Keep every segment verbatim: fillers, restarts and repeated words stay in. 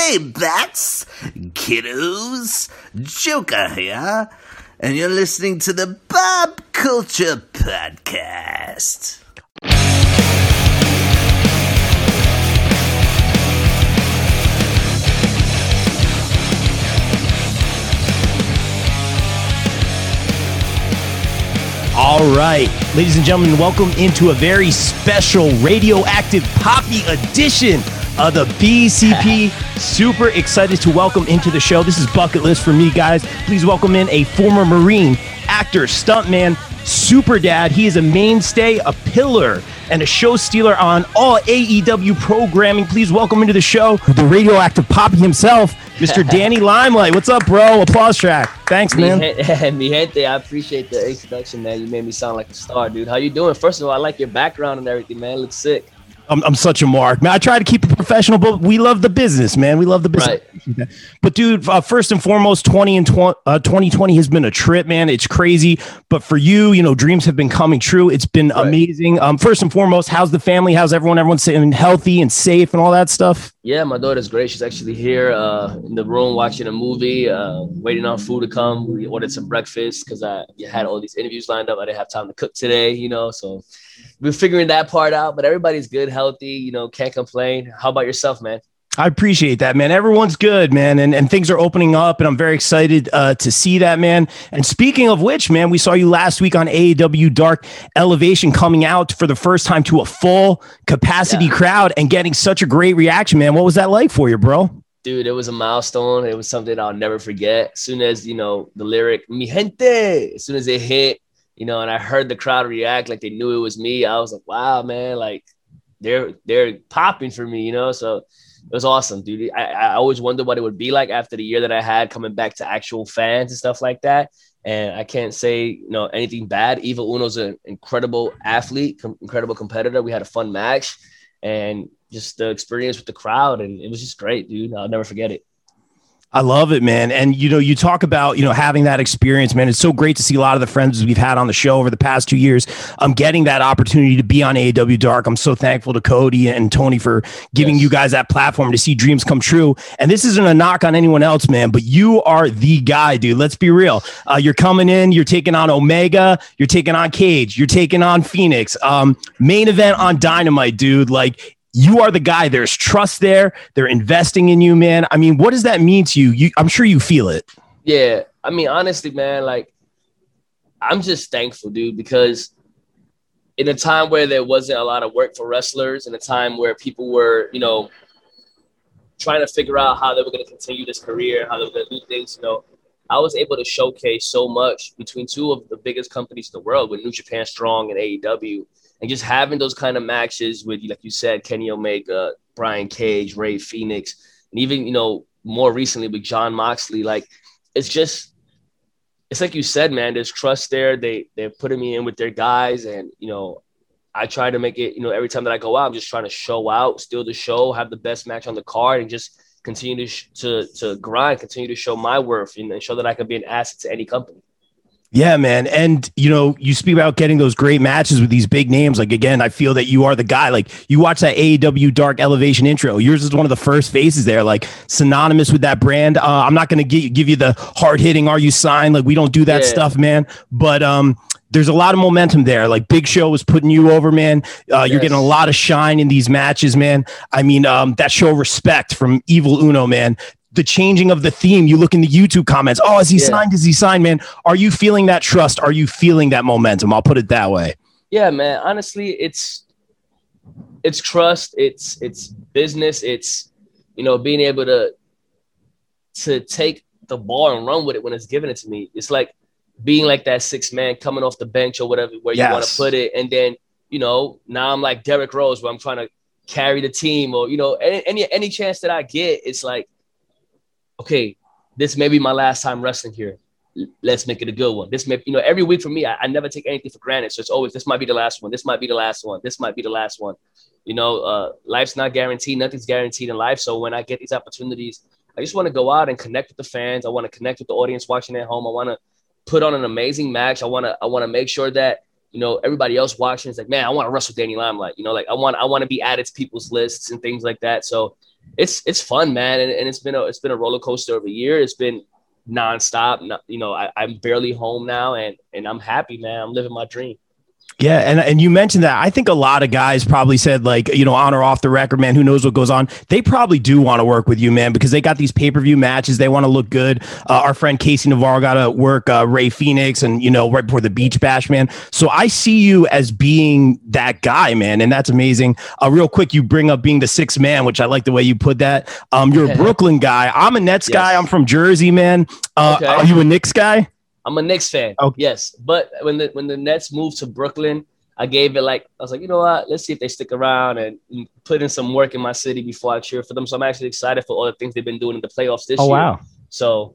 Hey, bats, kiddos, Joker here, and you're listening to the Pop Culture Podcast. All right, ladies and gentlemen, welcome into a very special radioactive poppy edition of the B C P. Super excited to welcome into the show. This is Bucket List for me, guys. Please welcome in a former Marine, actor, stuntman, super dad. He is a mainstay, a pillar, and a show stealer on all A E W programming. Please welcome into the show the radioactive poppy himself, Mister Danny Limelight. What's up, bro? Applause track. Thanks, man. Mi gente, I appreciate the introduction, man. You made me sound like a star, dude. How you doing? First of all, I like your background and everything, man. It looks sick. I'm, I'm such a mark, man. I try to keep it professional, but we love the business, man. We love the business. Right. But dude, uh, first and foremost, twenty and twenty, uh, twenty twenty has been a trip, man. It's crazy. But for you, you know, dreams have been coming true. It's been right. amazing. Um, first and foremost, how's the family? How's everyone? Everyone's staying healthy and safe and all that stuff? Yeah, my daughter's great. She's actually here uh, in the room watching a movie, uh, waiting on food to come. We ordered some breakfast because I had all these interviews lined up. I didn't have time to cook today, you know, so we're figuring that part out, but everybody's good, healthy, you know, can't complain. How about yourself, man? I appreciate that, man. Everyone's good, man. And, and things are opening up, and I'm very excited uh, to see that, man. And speaking of which, man, we saw you last week on A E W Dark Elevation coming out for the first time to a full capacity yeah. crowd and getting such a great reaction, man. What was that like for you, bro? Dude, it was a milestone. It was something I'll never forget. As soon as, you know, the lyric, mi gente, as soon as it hit, you know, and I heard the crowd react like they knew it was me. I was like, wow, man, like they're they're popping for me, you know? So it was awesome, dude. I, I always wondered what it would be like after the year that I had coming back to actual fans and stuff like that. And I can't say, you know, anything bad. Evil Uno's an incredible athlete, com- incredible competitor. We had a fun match and just the experience with the crowd. And it was just great, dude. I'll never forget it. I love it, man. And, you know, you talk about, you know, having that experience, man. It's so great to see a lot of the friends we've had on the show over the past two years. I'm um, getting that opportunity to be on A E W Dark. I'm so thankful to Cody and Tony for giving yes. you guys that platform to see dreams come true. And this isn't a knock on anyone else, man, but you are the guy, dude. Let's be real. Uh, you're coming in, you're taking on Omega, you're taking on Cage, you're taking on Phoenix. Um, main event on Dynamite, dude. Like, you are the guy. There's trust there. They're investing in you, man. I mean, what does that mean to you? you? I'm sure you feel it. Yeah. I mean, honestly, man, like, I'm just thankful, dude, because in a time where there wasn't a lot of work for wrestlers, in a time where people were, you know, trying to figure out how they were going to continue this career, how they were going to do things, you know, I was able to showcase so much between two of the biggest companies in the world with New Japan Strong and A E W. And just having those kind of matches with, like you said, Kenny Omega, Brian Cage, Ray Phoenix, and even, you know, more recently with Jon Moxley, like, it's just, it's like you said, man, there's trust there. They, they're putting me in with their guys. And, you know, I try to make it, you know, every time that I go out, I'm just trying to show out, steal the show, have the best match on the card, and just continue to, sh- to, to grind, continue to show my worth and, and show that I can be an asset to any company. Yeah, man. And, you know, you speak about getting those great matches with these big names. Like, again, I feel that you are the guy. Like, you watch that A E W Dark Elevation intro. Yours is one of the first faces there, like, synonymous with that brand. Uh, I'm not going to give you the hard hitting, are you signed? Like, we don't do that yeah. stuff, man. But um, there's a lot of momentum there. Like, Big Show was putting you over, man. Uh, yes. You're getting a lot of shine in these matches, man. I mean, um, that show Respect from Evil Uno, man. The changing of the theme, you look in the YouTube comments. Oh, is he yeah. signed? Is he signed, man? Are you feeling that trust? Are you feeling that momentum? I'll put it that way. Yeah, man. Honestly, it's it's trust. It's it's business. It's, you know, being able to to take the ball and run with it when it's given it to me. It's like being like that sixth man coming off the bench or whatever, where yes. you want to put it. And then, you know, now I'm like Derrick Rose, where I'm trying to carry the team, or, you know, any any, any chance that I get, it's like, okay, this may be my last time wrestling here. Let's make it a good one. This may, you know, every week for me, I, I never take anything for granted. So it's always, this might be the last one. This might be the last one. This might be the last one. You know, uh, life's not guaranteed. Nothing's guaranteed in life. So when I get these opportunities, I just want to go out and connect with the fans. I want to connect with the audience watching at home. I want to put on an amazing match. I want to, I want to make sure that, you know, everybody else watching is like, man, I want to wrestle Danny Limelight. You know, like I want, I want to be added to people's lists and things like that. So it's it's fun, man, and, and it's been a it's been a roller coaster of a year. It's been nonstop. Not, you know, I, I'm barely home now, and and I'm happy, man. I'm living my dream. Yeah, and and you mentioned that. I think a lot of guys probably said, like, you know, on or off the record, man, who knows what goes on. They probably do want to work with you, man, because they got these pay-per-view matches. They want to look good. Uh, our friend Casey Navarro got to work uh, Ray Phoenix and, you know, right before the Beach Bash, man. So I see you as being that guy, man, and that's amazing. Uh, real quick, you bring up being the sixth man, which I like the way you put that. Um, you're a Brooklyn guy. I'm a Nets yes. guy. I'm from Jersey, man. Uh, okay. Are you a Knicks guy? I'm a Knicks fan. Okay. Yes. But when the when the Nets moved to Brooklyn, I gave it like, I was like, you know what? Let's see if they stick around and put in some work in my city before I cheer for them. So I'm actually excited for all the things they've been doing in the playoffs this oh, year. Wow. So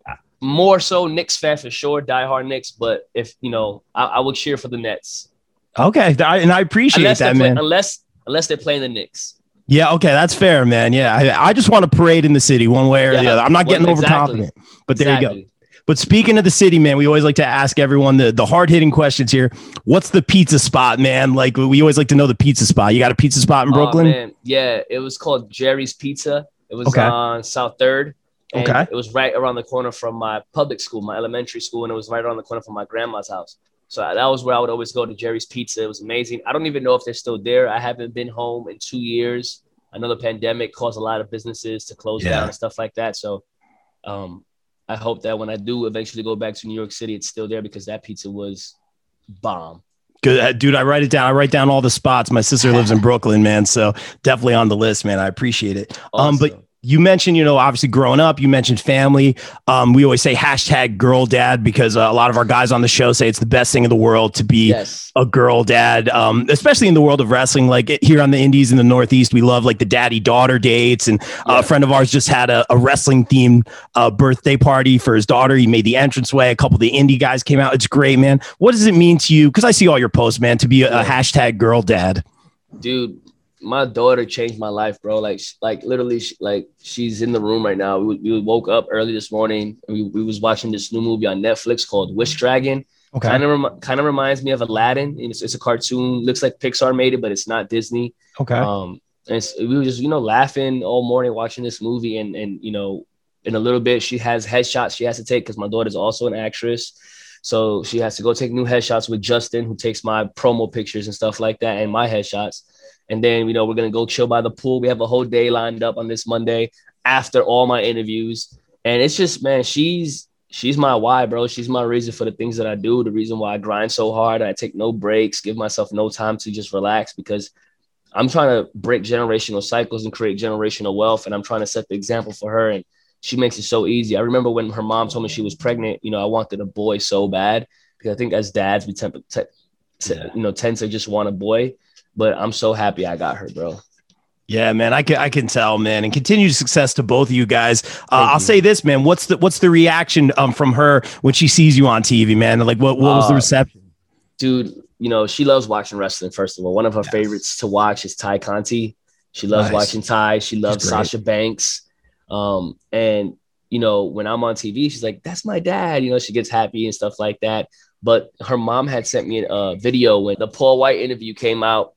more so Knicks fan for sure, diehard Knicks. But if, you know, I, I would cheer for the Nets. Okay. And I appreciate unless that, play, man. Unless, unless they're playing the Knicks. Yeah, okay, that's fair, man. Yeah, I, I just want to parade in the city one way or yeah, the other. I'm not getting well, exactly. overconfident, but there exactly. you go. But speaking of the city, man, we always like to ask everyone the, the hard-hitting questions here. What's the pizza spot, man? Like, we always like to know the pizza spot. You got a pizza spot in Brooklyn? Oh, man. Yeah, it was called Jerry's Pizza. It was okay. on South third. And okay. It was right around the corner from my public school, my elementary school, and it was right around the corner from my grandma's house. So that was where I would always go, to Jerry's Pizza. It was amazing. I don't even know if they're still there. I haven't been home in two years. I know the pandemic caused a lot of businesses to close yeah. down and stuff like that. So um, I hope that when I do eventually go back to New York City, it's still there, because that pizza was bomb. Good, dude. I write it down. I write down all the spots. My sister lives in Brooklyn, man. So definitely on the list, man. I appreciate it. Awesome. Um, but you mentioned, you know, obviously growing up, you mentioned family. Um, we always say hashtag girl dad, because uh, a lot of our guys on the show say it's the best thing in the world to be yes. a girl dad, um, especially in the world of wrestling. Like here on the indies in the Northeast, we love like the daddy daughter dates. And yeah. uh, a friend of ours just had a, a wrestling themed uh, birthday party for his daughter. He made the entranceway. A couple of the indie guys came out. It's great, man. What does it mean to you? Because I see all your posts, man, to be a, a hashtag girl dad. Dude. My daughter changed my life, bro. Like, like literally, like she's in the room right now. We, we woke up early this morning and we, we was watching this new movie on Netflix called Wish Dragon. Okay. Kind of rem- kind of reminds me of Aladdin. It's, it's a cartoon. Looks like Pixar made it, but it's not Disney. Okay. Um, and it's, we were just, you know, laughing all morning watching this movie. And, and, you know, in a little bit, she has headshots she has to take, because my daughter's also an actress. So she has to go take new headshots with Justin, who takes my promo pictures and stuff like that, and my headshots. And then, you know, we're going to go chill by the pool. We have a whole day lined up on this Monday after all my interviews. And it's just, man, she's she's my why, bro. She's my reason for the things that I do, the reason why I grind so hard. I take no breaks, give myself no time to just relax, because I'm trying to break generational cycles and create generational wealth. And I'm trying to set the example for her. And she makes it so easy. I remember when her mom told me she was pregnant, you know, I wanted a boy so bad, because I think as dads, we tend to, yeah. you know, tend to just want a boy. But I'm so happy I got her, bro. Yeah, man, I can I can tell, man, and continued success to both of you guys. Uh, I'll you. say this, man. What's the what's the reaction um from her when she sees you on T V, man? Like, what what was uh, the reception? Dude, you know, she loves watching wrestling. First of all, one of her yes. favorites to watch is Ty Conti. She loves nice. watching Ty. She loves Sasha Banks. Um, and you know, when I'm on T V, she's like, "That's my dad." You know, she gets happy and stuff like that. But her mom had sent me a video when the Paul White interview came out.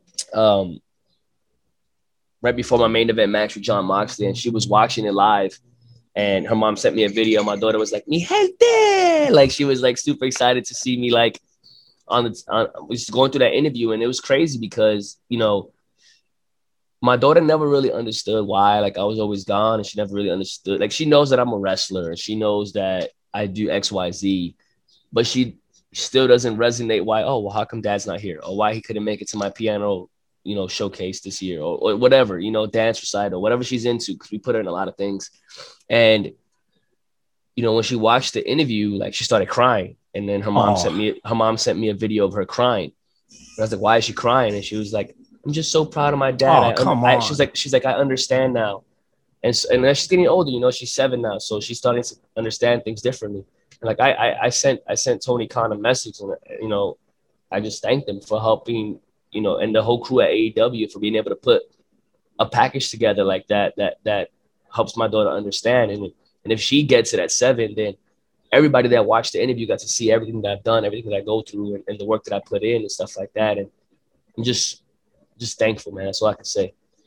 Um, right before my main event match with Jon Moxley, and she was watching it live, and her mom sent me a video. My daughter was like, "Mi gente!" Like, she was like super excited to see me, like on the on, was going through that interview. And it was crazy because, you know, my daughter never really understood why, like, I was always gone, and she never really understood. Like, she knows that I'm a wrestler and she knows that I do X, Y, Z, but she still doesn't resonate why, oh, well, how come dad's not here? Or why he couldn't make it to my piano, you know, showcase this year, or, or whatever, you know, dance recital, whatever she's into, because we put her in a lot of things. And, you know, when she watched the interview, like, she started crying. And then her mom oh. sent me, her mom sent me a video of her crying. And I was like, why is she crying? And she was like, I'm just so proud of my dad. Oh, I, come I, on. She's like, she's like, I understand now. And, and as she's getting older, you know, she's seven now. So she's starting to understand things differently. And like, I, I, I sent, I sent Tony Khan a message, and, you know, I just thanked him for helping, you know, and the whole crew at A E W for being able to put a package together like that, that, that helps my daughter understand. And, and if she gets it at seven, then everybody that watched the interview got to see everything that I've done, everything that I go through, and, and the work that I put in and stuff like that. And I'm just, just thankful, man. That's all I can say.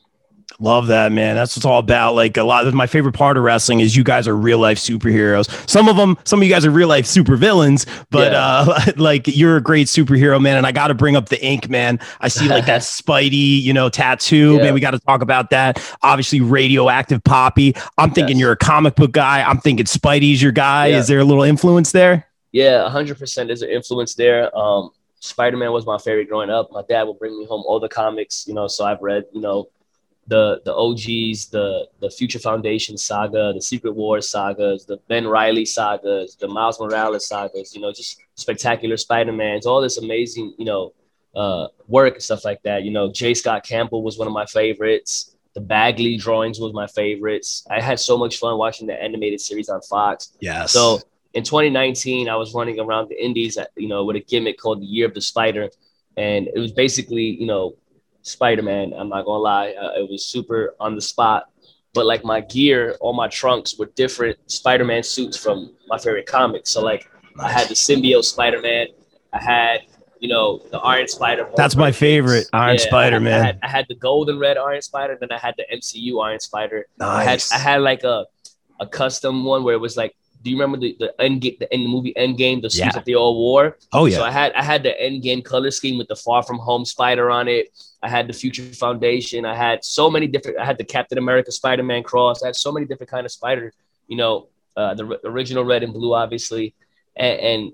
Love that, man. That's what it's all about. Like a lot of my favorite part of wrestling is you guys are real life superheroes. Some of them, some of you guys are real life super villains, but yeah. uh, like you're a great superhero, man. And I got to bring up the ink, man. I see like that Spidey, you know, tattoo, yeah. man. We got to talk about that. Obviously, Radioactive Poppy. I'm thinking yes. you're a comic book guy. I'm thinking Spidey's your guy. Yeah. Is there a little influence there? Yeah, one hundred percent there's an influence there. Um, Spider-Man was my favorite growing up. My dad would bring me home all the comics, you know, so I've read, you know, the the O Gs, the the Future Foundation saga, the Secret Wars sagas, the Ben Reilly sagas, the Miles Morales sagas, you know, just spectacular Spider-Mans, all this amazing, you know, uh, work and stuff like that. You know, J. Scott Campbell was one of my favorites. The Bagley drawings was my favorites. I had so much fun watching the animated series on Fox. Yes. So in twenty nineteen, I was running around the Indies, at, you know, with a gimmick called the Year of the Spider. And it was basically, you know, Spider-Man, I'm not gonna lie, uh, it was super on the spot, but like my gear, all my trunks were different Spider-Man suits from my favorite comics. So like nice. I had the symbiote Spider-Man, I had, you know, the Iron Spider. That's my favorite Iron yeah, Spider-Man. I had, I had the gold and red Iron Spider, then I had the M C U Iron Spider. Nice. I had, I had like a a custom one where it was like, do you remember the the end the, in the movie Endgame, the suits yeah. that they all wore? Oh yeah. So I had I had the Endgame color scheme with the Far From Home Spider on it. I had the Future Foundation. I had so many different. I had the Captain America Spider-Man cross. I had so many different kind of spider. You know, uh, the r- original red and blue, obviously, and, and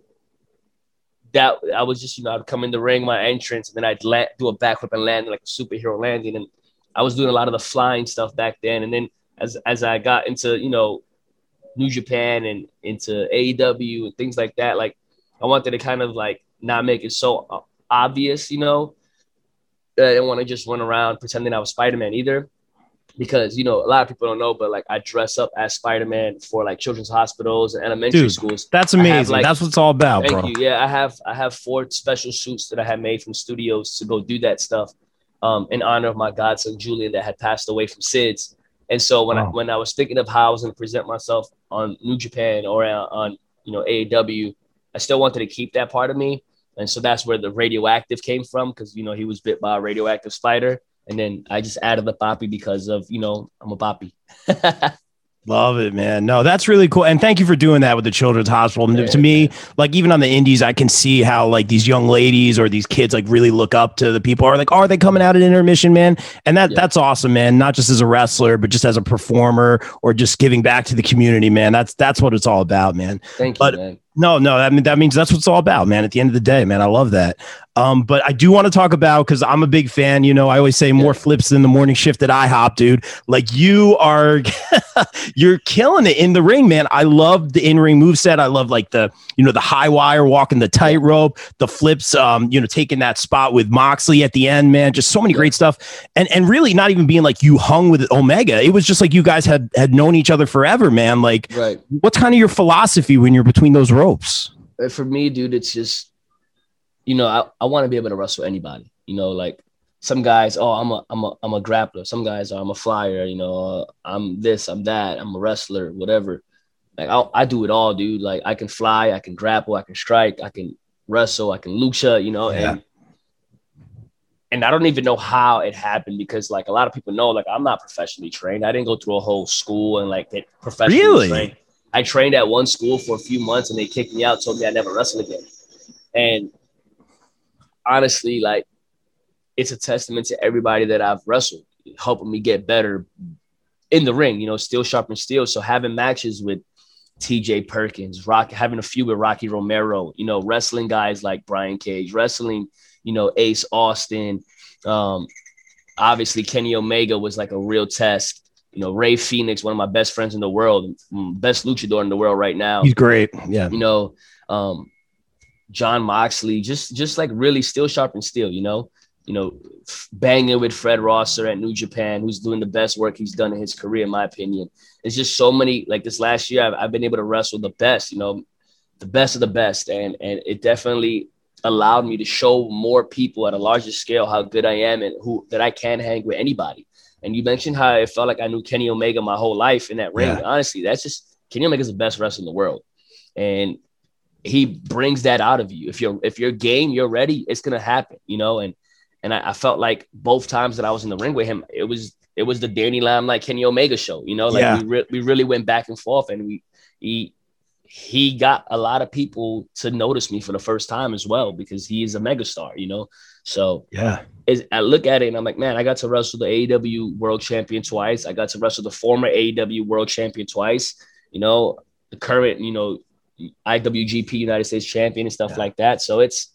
that I was just you know I'd come in the ring, my entrance, and then I'd land, do a backflip and land like a superhero landing. And I was doing a lot of the flying stuff back then. And then as as I got into you know New Japan and into A E W and things like that, like I wanted to kind of like not make it so obvious, you know. I didn't want to just run around pretending I was Spider-Man either, because, you know, a lot of people don't know, but like I dress up as Spider-Man for like children's hospitals and elementary Dude, schools. That's amazing. Have, like, that's what it's all about, thank bro. you. Yeah, I have I have four special suits that I had made from studios to go do that stuff um, in honor of my godson Julian that had passed away from S I D S. And so when oh. I when I was thinking of how I was going to present myself on New Japan or on, on you know A E W, I still wanted to keep that part of me. And so that's where the radioactive came from, because, you know, he was bit by a radioactive spider. And then I just added the Poppy because of, you know, I'm a Poppy. Love it, man. No, that's really cool. And thank you for doing that with the Children's Hospital. Yeah, to me, man. like even on the indies, I can see how like these young ladies or these kids like really look up to the people, or like, are they coming out at intermission, man? And that yeah. that's awesome, man. Not just as a wrestler, but just as a performer or just giving back to the community, man. That's that's what it's all about, man. Thank but, you, man. No, no, that, mean, that means that's what it's all about, man. At the end of the day, man, I love that. Um, but I do want to talk about, because I'm a big fan, you know, I always say more yeah. flips than the morning shift at IHOP, dude. Like you are, you're killing it in the ring, man. I love the in-ring moveset. I love like the, you know, the high wire, walking the tightrope, the flips, um, you know, taking that spot with Moxley at the end, man. Just so many yeah. great stuff. And and really not even being like you hung with Omega. It was just like you guys had had known each other forever, man. Like, right. what's kind of your philosophy when you're between those ropes? For me, dude, it's just, you know, I, I want to be able to wrestle anybody. You know, like some guys, oh, I'm a I'm a I'm a grappler. Some guys are I'm a flyer. You know, uh, I'm this, I'm that. I'm a wrestler, whatever. Like I I do it all, dude. Like I can fly, I can grapple, I can strike, I can wrestle, I can lucha. You know, yeah. and and I don't even know how it happened, because like a lot of people know, like I'm not professionally trained. I didn't go through a whole school and like get professionally really? trained. I trained at one school for a few months and they kicked me out, told me I never wrestle again. And honestly, like, it's a testament to everybody that I've wrestled, helping me get better in the ring, you know, steel sharpens steel. So having matches with T J Perkins, Rock, having a feud with Rocky Romero, you know, wrestling guys like Brian Cage, wrestling, you know, Ace Austin. Um, obviously, Kenny Omega was like a real test. You know, Ray Phoenix, one of my best friends in the world, best luchador in the world right now. He's great. Yeah. You know, um, John Moxley, just just like really steel sharp and steel, you know, you know, banging with Fred Rosser at New Japan, who's doing the best work he's done in his career, in my opinion. It's just so many, like this last year, I've, I've been able to wrestle the best, you know, the best of the best. And, and it definitely allowed me to show more people at a larger scale how good I am and who that I can hang with anybody. And you mentioned how it felt like I knew Kenny Omega my whole life in that ring. Yeah. Honestly, that's just Kenny Omega's the best wrestler in the world. And he brings that out of you. If you're if you're game, you're ready, it's gonna happen, you know. And And I, I felt like both times that I was in the ring with him, it was it was the Danny Limelight Kenny Omega show. You know, like Yeah. we re- we really went back and forth, and we he he got a lot of people to notice me for the first time as well, because he is a megastar. You know, so Yeah. Is, I look at it and I'm like, man, I got to wrestle the A E W World Champion twice. I got to wrestle the former A E W World Champion twice. You know, the current, you know, I W G P United States Champion and stuff Yeah. like that. So it's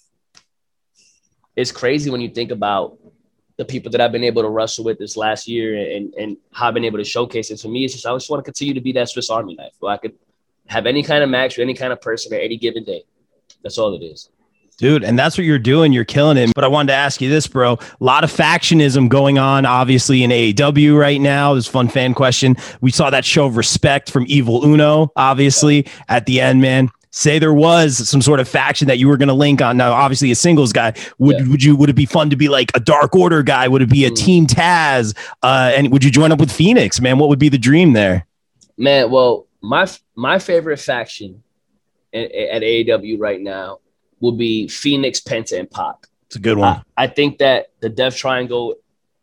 it's crazy when you think about the people that I've been able to wrestle with this last year and and how I've been able to showcase it. To me, it's just I just want to continue to be that Swiss Army knife, where I could have any kind of match with any kind of person at any given day. That's all it is. Dude, and that's what you're doing. You're killing it. But I wanted to ask you this, bro. A lot of factionism going on, obviously, in A E W right now. This fun fan question. We saw that show of respect from Evil Uno, obviously, at the end, man. Say there was some sort of faction that you were going to link on. Now, obviously, a singles guy. Would Yeah. would you would it be fun to be like a Dark Order guy? Would it be a Mm. Team Taz? Uh, and would you join up with Phoenix, man? What would be the dream there? Man, well, my my favorite faction at, at A E W right now will be Phoenix, Penta, and Pac. It's a good one. I, I think that the Death Triangle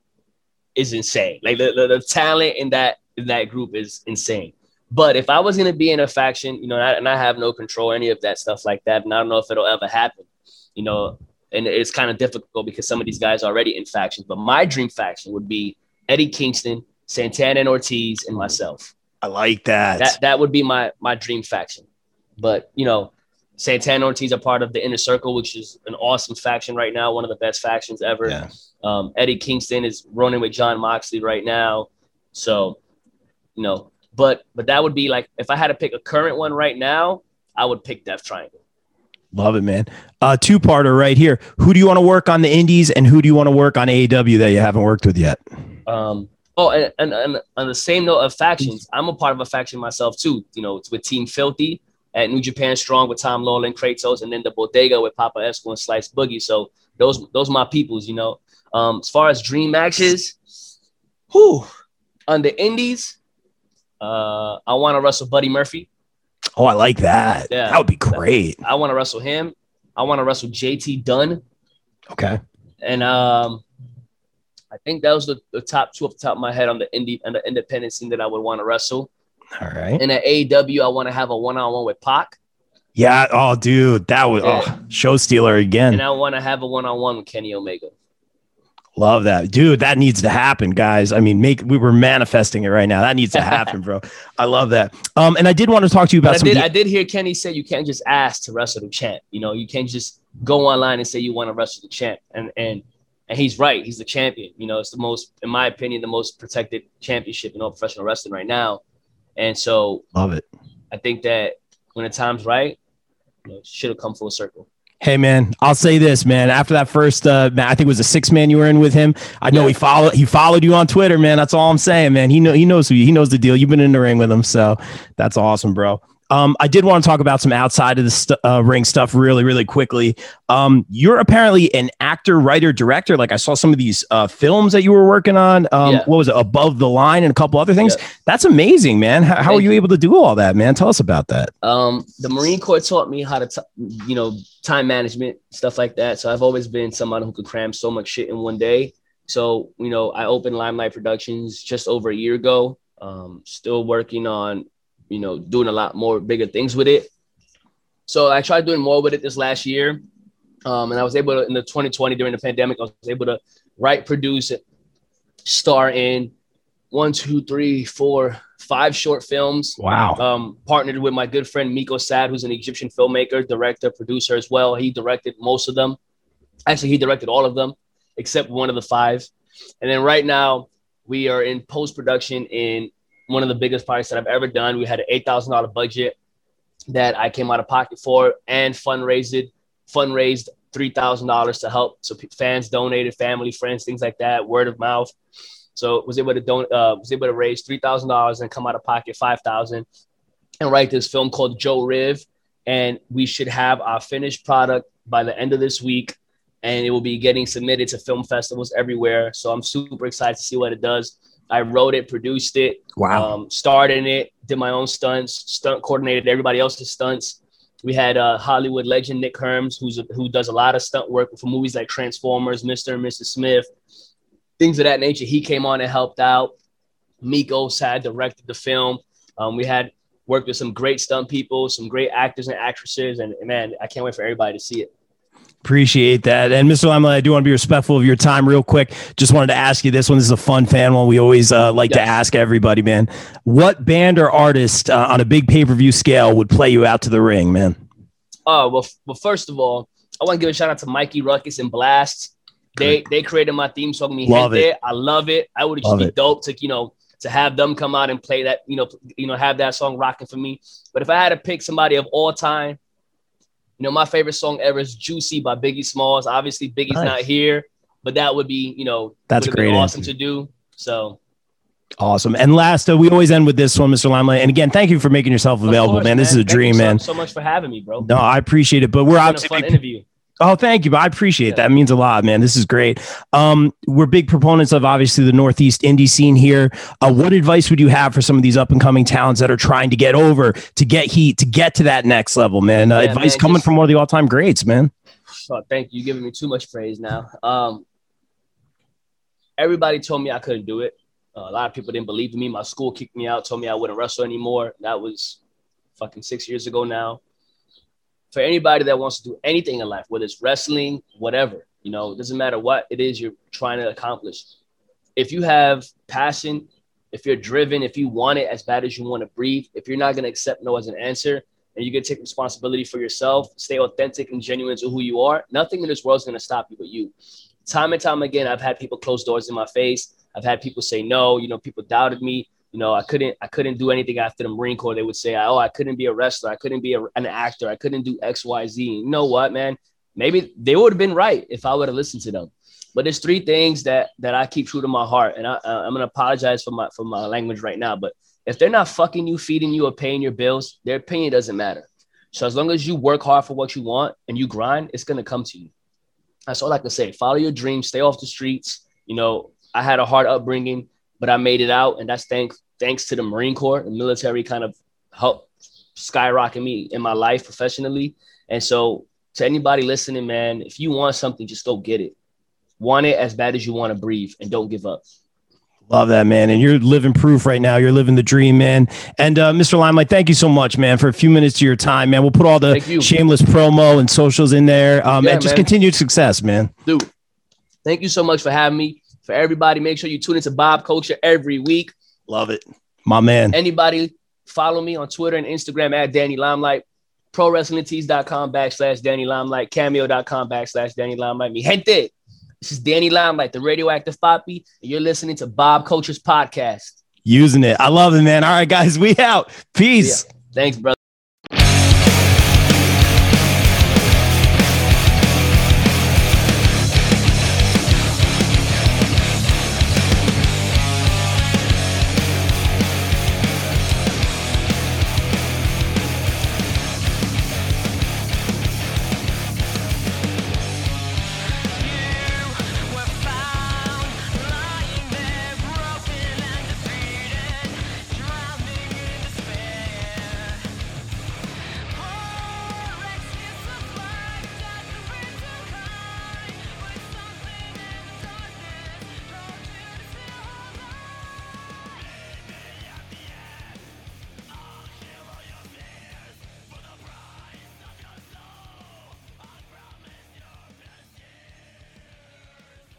is insane. Like the, the, the talent in that in that group is insane. But if I was going to be in a faction, you know, and I, and I have no control any of that stuff like that, and I don't know if it'll ever happen, you know, and it's kind of difficult because some of these guys are already in factions. But my dream faction would be Eddie Kingston, Santana and Ortiz, and myself. I like that. That that would be my my dream faction. But, you know, Santana and Ortiz are part of the Inner Circle, which is an awesome faction right now, one of the best factions ever. Yeah. Um, Eddie Kingston is running with John Moxley right now. So, you know, but but that would be like, if I had to pick a current one right now, I would pick Death Triangle. Love it, man. Uh, two-parter right here. Who do you want to work on the indies, and who do you want to work on A E W that you haven't worked with yet? Um, oh, and, and, and on the same note of factions, I'm a part of a faction myself too. You know, it's with Team Filthy at New Japan Strong with Tom Lawler and Kratos, and then the Bodega with Papa Esco and Slice Boogie. So those those are my peoples, you know. Um, as far as dream matches, whew, on the indies, uh, I want to wrestle Buddy Murphy. Oh, I like that. Yeah. That would be great. I want to wrestle him. I want to wrestle J T Dunn. Okay. And um, I think that was the, the top two off the top of my head on the indie and the independent scene that I would want to wrestle. All right. And at A E W, I want to have a one-on-one with Pac. Yeah. Oh, dude, that was Yeah. oh, show stealer again. And I want to have a one-on-one with Kenny Omega. Love that, dude. That needs to happen, guys. I mean, make we were manifesting it right now. That needs to happen, bro. I love that. Um, and I did want to talk to you about But I some. did, I did hear Kenny say you can't just ask to wrestle the champ. You know, you can't just go online and say you want to wrestle the champ. And and and he's right. He's the champion. You know, it's the most, in my opinion, the most protected championship in all professional wrestling right now. And so Love it. I think that when the time's right, you know, it should have come full circle. Hey, man, I'll say this, man. After that first, uh, I think it was a six man you were in with him. I know Yeah. he followed. He followed you on Twitter, man. That's all I'm saying, man. He know he knows who you, he knows the deal. You've been in the ring with him, so that's awesome, bro. Um, I did want to talk about some outside of the st- uh, ring stuff really, really quickly. Um, you're apparently an actor, writer, director. Like I saw some of these uh, films that you were working on. Um, Yeah. What was it? Above the Line and a couple other things. Yeah. That's amazing, man. How, how Thank are you able to do all that, man? Tell us about that. Um, the Marine Corps taught me how to, t- you know, time management, stuff like that. So I've always been someone who could cram so much shit in one day. So, you know, I opened Limelight Productions just over a year ago. Um, still working on, you know, doing a lot more bigger things with it. So I tried doing more with it this last year. Um, and I was able to, in the twenty twenty during the pandemic, I was able to write, produce it, star in one, two, three, four, five short films. Wow. Um, partnered with my good friend Miko Sad, who's an Egyptian filmmaker, director, producer as well. He directed most of them. Actually, he directed all of them except one of the five. And then right now we are in post-production in one of the biggest projects that I've ever done. We had an eight thousand dollars budget that I came out of pocket for and fundraised, fundraised three thousand dollars to help. So fans donated, family, friends, things like that, word of mouth. So was able to don- uh, was able to raise three thousand dollars and come out of pocket five thousand dollars and write this film called Joe Riv. And we should have our finished product by the end of this week. And it will be getting submitted to film festivals everywhere. So I'm super excited to see what it does. I wrote it, produced it, Wow. um, starred in it, did my own stunts, stunt coordinated everybody else's stunts. We had uh, Hollywood legend Nick Herms, who's a, who does a lot of stunt work for movies like Transformers, Mister and Missus Smith, things of that nature. He came on and helped out. Migos had directed the film. Um, we had worked with some great stunt people, some great actors and actresses, and, and man, I can't wait for everybody to see it. Appreciate that. And Mister Limelight, I do want to be respectful of your time real quick. Just wanted to ask you this one. This is a fun fan one. We always uh, like yes. to ask everybody, man. What band or artist uh, on a big pay-per-view scale would play you out to the ring, man? Oh, well, well, first of all, I want to give a shout out to Mikey Ruckus and Blast. They they created my theme song, Mi Gente. I love it. I would just be it. dope to, you know, to have them come out and play that, you know, you know, have that song rocking for me. But if I had to pick somebody of all time, you know, my favorite song ever is Juicy by Biggie Smalls. Obviously, Biggie's nice. not here, but that would be, you know, that's great. Awesome answer. to do. So awesome. And last, uh, we always end with this one, Mister Limelight. And again, thank you for making yourself available, course, man. This man. is a thank dream, so, man. So much for having me, bro. No, I appreciate it. But we're obviously a fun interview. Oh, thank you. But I appreciate yeah. that. It means a lot, man. This is great. Um, we're big proponents of obviously the Northeast indie scene here. Uh, what advice would you have for some of these up and coming talents that are trying to get over, to get heat, to get to that next level, man? Uh, yeah, advice man, coming just, from one of the all time greats, man. Oh, thank you. You're giving me too much praise now. Um, everybody told me I couldn't do it. Uh, a lot of people didn't believe in me. My school kicked me out, told me I wouldn't wrestle anymore. That was fucking six years ago now. For anybody that wants to do anything in life, whether it's wrestling, whatever, you know, it doesn't matter what it is you're trying to accomplish. If you have passion, if you're driven, if you want it as bad as you want to breathe, if you're not going to accept no as an answer, and you're going to take responsibility for yourself, stay authentic and genuine to who you are, nothing in this world is going to stop you but you. Time and time again, I've had people close doors in my face. I've had people say no. You know, people doubted me. You know, I couldn't, I couldn't do anything after the Marine Corps. They would say, oh, I couldn't be a wrestler. I couldn't be a, an actor. I couldn't do X, Y, Z. You know what, man? Maybe they would have been right if I would have listened to them. But there's three things that that I keep true to my heart. And I, uh, I'm going to apologize for my, for my language right now. But if they're not fucking you, feeding you, or paying your bills, their opinion doesn't matter. So as long as you work hard for what you want and you grind, it's going to come to you. That's all I can say. Follow your dreams. Stay off the streets. You know, I had a hard upbringing, but I made it out. And that's thanks thanks to the Marine Corps. The military kind of helped skyrocket me in my life professionally. And so to anybody listening, man, if you want something, just go get it. Want it as bad as you want to breathe, and don't give up. Love that, man. And you're living proof right now. You're living the dream, man. And uh, Mister Limelight, thank you so much, man, for a few minutes of your time, man. We'll put all the shameless promo and socials in there. Um, yeah, and just man. continued success, man. Dude, thank you so much for having me. For everybody, make sure you tune into Bob Culture every week. Love it. My man. Anybody, follow me on Twitter and Instagram at Danny Limelight. ProWrestlingTees.com backslash Danny Limelight. Cameo.com backslash Danny Limelight. Mi gente. This is Danny Limelight, the radioactive Poppy, and you're listening to Bob Culture's podcast. Using it. I love it, man. All right, guys, we out. Peace. Yeah. Thanks, brother.